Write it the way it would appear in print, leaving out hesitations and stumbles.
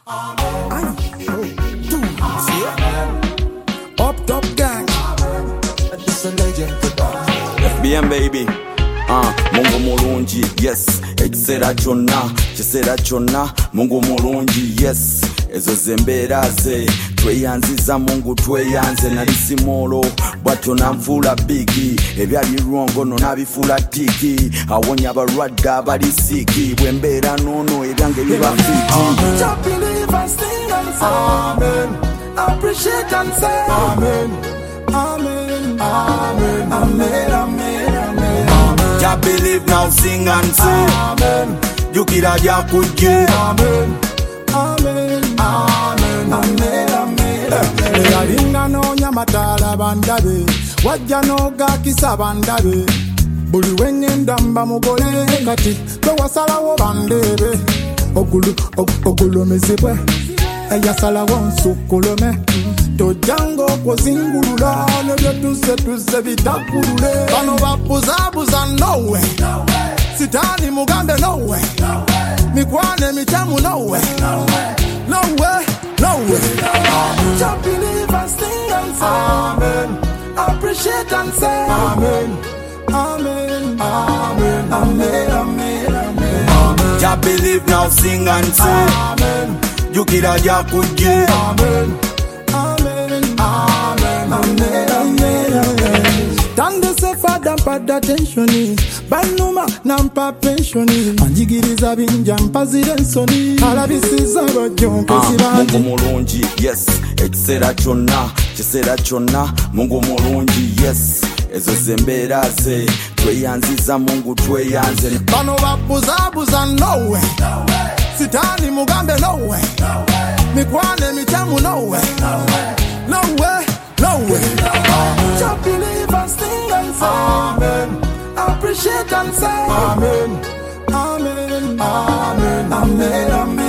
Up top gang. This a legend production. FBM baby. Mungu mulungi, yes. Ekiseera kyonna Mungu mulungi, yes. Ezo zembeera ze tweyanziza Mungu tweyanze. Nali simolo bwatyo nanfuula bigi, ebyali lwongono nabifuula tiki, awonya abalwadde abali siiki, bwembeera noono ebyange biba fiti. Just believe and sing and say amen. Appreciate and say amen. Amen. Amen. Amen. Amen. Amen. Just believe now, sing and say Amen. Jukira jakujje. Amen. Amen. Amen. Amen. Amen. Eyalinga noonya mataala bandabe, wajja n'ogakisa bandabe. Buli wengenda mba mugole kati tewasalawo bandeebe. Ogulumizibwe eyasalawo nsukulume, tojjanga okuzingulula nebyetuze bitakulule. Bano babuzaabuza nowe, sitaani mugambe nowe, mikwane mitemu nowe, nowe. Just believe and sing and say amen. Appreciate and say amen. Amen. Amen. Amen. Amen. Amen. Just believe now, sing and say Amen. Jukira jakujje. Amen. Amen. Amen. Amen. Amen. Tande se fada mpada tensioni, banuma nampa pensioni, anjigiriza binja mpazire nsoni, alabisiza bajonkezi bandi. Mungu mulungi, yes. Ekiseera kyonna Mungu mulungi, yes. Ezo zembeera ze tweyanziza Mungu tweyanze. Bano babuzaabuza nowe, sitaani mugambe nowe, mikwane mitemu nowe, nowe. Just believe and sing and say amen. Appreciate and say amen. Amen. Amen. Amen. Amen.